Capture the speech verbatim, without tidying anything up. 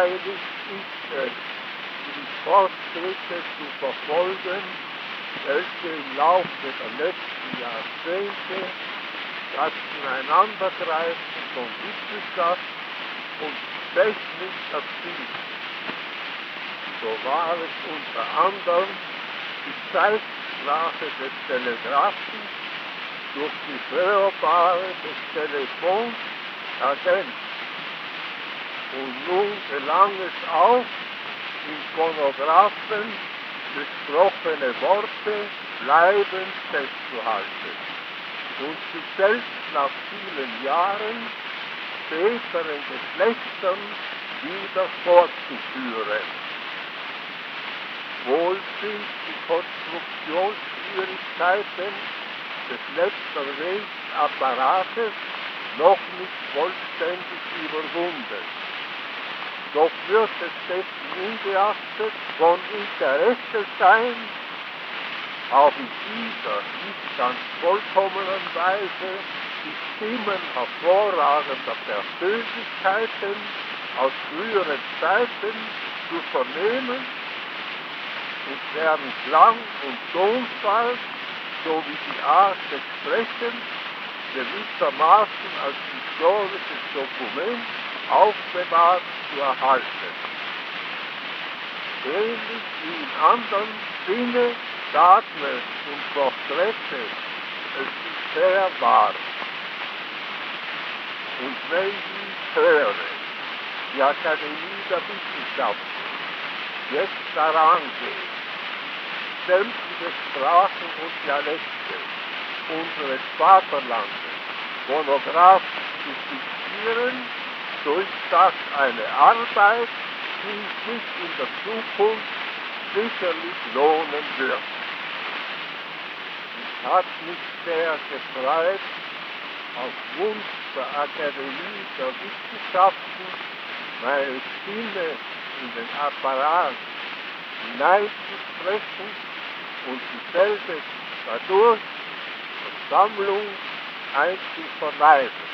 langweilig ist es, die Fortschritte zu verfolgen, welche im Laufe der letzten Jahrzehnte das Ineinandergreifen von Wissenschaft und Technik erzielt. So war es unter anderem die Zeitsprache des Telegraphen durch die hörbare des Telefons ergänzt. Und nun gelang es auch, in Phonographen gesprochene Worte bleibend festzuhalten und sie selbst nach vielen Jahren späteren Geschlechtern wieder fortzuführen. Wohl sind die Konstruktionsschwierigkeiten des letzterwähls Apparates noch nicht vollständig überwunden. Doch wird es dessen ungeachtet von Interesse sein, auch in dieser nicht ganz vollkommenen Weise die Stimmen hervorragender Persönlichkeiten aus früheren Zeiten zu vernehmen und deren Klang und Tonfall sowie die Art des Sprechens gewissermaßen als historisches Dokument aufbewahrt zu erhalten. Ähnlich wie in anderen Sinne, Daten und Porträte es bisher waren. Und wenn ich höre, die Akademie der Wissenschaften jetzt daran geht, sämtliche Sprachen und Dialekte unseres Vaterlandes phonographisch zu fixieren, so ist das eine Arbeit, die sich in der Zukunft sicherlich lohnen wird. Es hat mich sehr gefreut, auf Wunsch der Akademie der Wissenschaften meine Stimme in den Apparat hineinzusprechen und dieselbe dadurch der Sammlung einzuverleiben.